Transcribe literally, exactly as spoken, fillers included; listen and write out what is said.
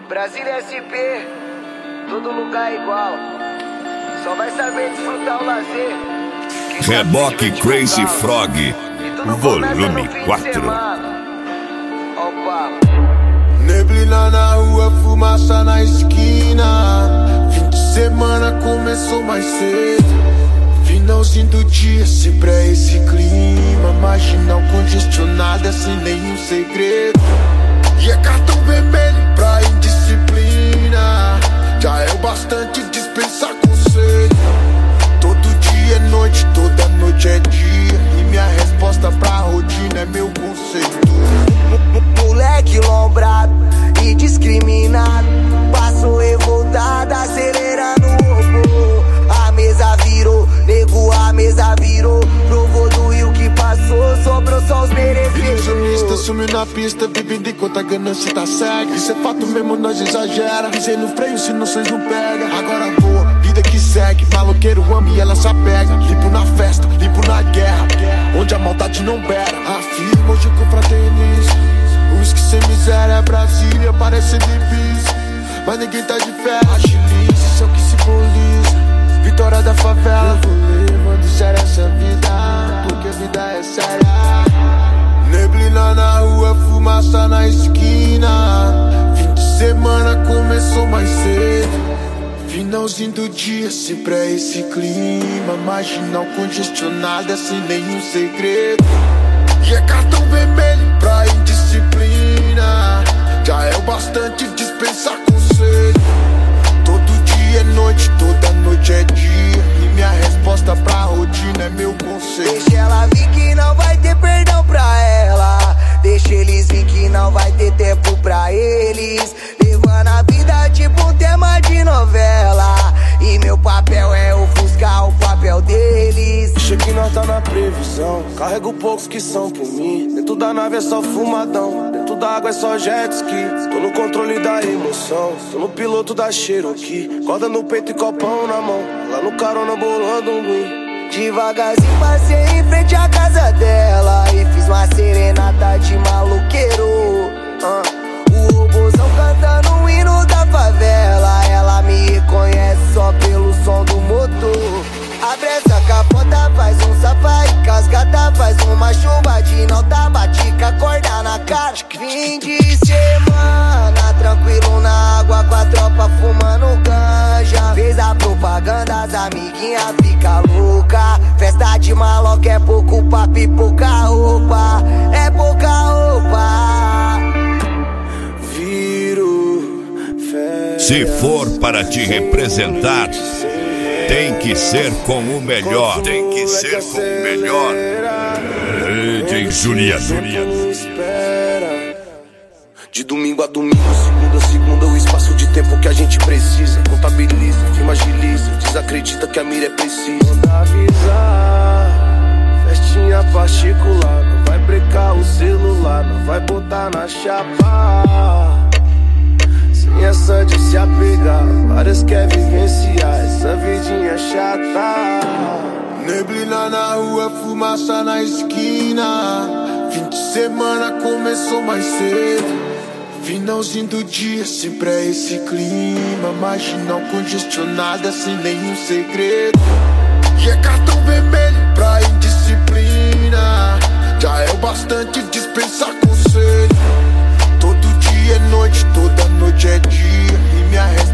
Brasília S P, todo lugar é igual. Só vai saber desfrutar o lazer. Reboque Crazy Frog, volume quatro. Neblina na rua, fumaça na esquina. Fim de semana começou mais cedo. Finalzinho do dia, sempre é esse clima marginal, congestionado, é sem nenhum segredo. E é cartão vermelho pra indisciplina. Já é o bastante dispensar conselho. Todo dia é noite, toda noite é dia. E minha resposta pra rotina é meu conceito. Moleque lombrado e discriminado, passo revoltado, acelerando o robô. A mesa virou, nego, a mesa virou. Provou do rio que passou, sobrou só os merecidos. Ilusionista sumiu na pista, vivendo enquanto a ganância tá cega. Isso é fato mesmo, nós exagera. Pisei no freio, se não vocês não pega. Agora voa, vida que segue. Maloqueiro ama e ela se apega. Limpo na festa, limpo na guerra, onde a maldade não bera. Afirmo hoje com fraternizo. Whisky sem miséria, é Brasília, parece difícil, mas ninguém tá de fé. Agilize, isso é o que simboliza vitória da favela. Eu vou levando sério essa vida, porque a vida é séria. Neblina na rua, fumaça na esquina. Fim de semana começou mais cedo. Finalzinho do dia, sempre é esse clima marginal, congestionado, é sem nenhum segredo. E é cartão vermelho pra indisciplina. Já é o bastante dispensar conselho. Todo dia é noite, toda noite é dia. E minha resposta pra rotina é meu conselho. Deixa ela vir que não vai ter perdão pra ela. Deixa eles vir que não vai ter tempo pra eles. Levando a vida tipo um tema de novela. E meu papel é ofuscar o papel deles. Deixa que nós tá na previsão. Carrego poucos que são por mim. Dentro da nave é só fumadão. Dentro da água é só jet ski. Tô no controle da emoção. Tô no piloto da Cherokee. Corda no peito e copão na mão. Lá no carona bolando um win. Devagarzinho passei em frente à casa dela e fiz uma serenata de maluqueiro. uh. O robôzão cantando o hino da favela. Ela me reconhece só pelo som do motor. Abre essa capota, faz um safá e cascata. Faz uma chuva de nota, batica, acorda na cara. Fim de semana, tranquilo na água, com a tropa fumando ganja. Fez a propaganda, as amiguinhas fica louca. Festa de maloca é pouco papo e pouca roupa. É pouca roupa. Viro fé. Se for para te representar, tem que ser com o melhor. Tem que ser com o melhor. D J Juliano. De domingo a domingo, segunda a segunda, o espaço de tempo que a gente precisa. Contabiliza, firma agiliza, desacredita que a mira é precisa. Manda avisar, festinha particular. Não vai brecar o celular, não vai botar na chapa. Sem essa de se apegar, várias quer vivenciar essa vidinha chata. Neblina na rua, fumaça na esquina. Fim de semana começou mais cedo. Finalzinho do dia, sempre é esse clima marginal, congestionado, é sem nenhum segredo. E é cartão vermelho pra indisciplina. Já é o bastante dispensar conselho. Todo dia é noite, toda noite é dia. E minha resposta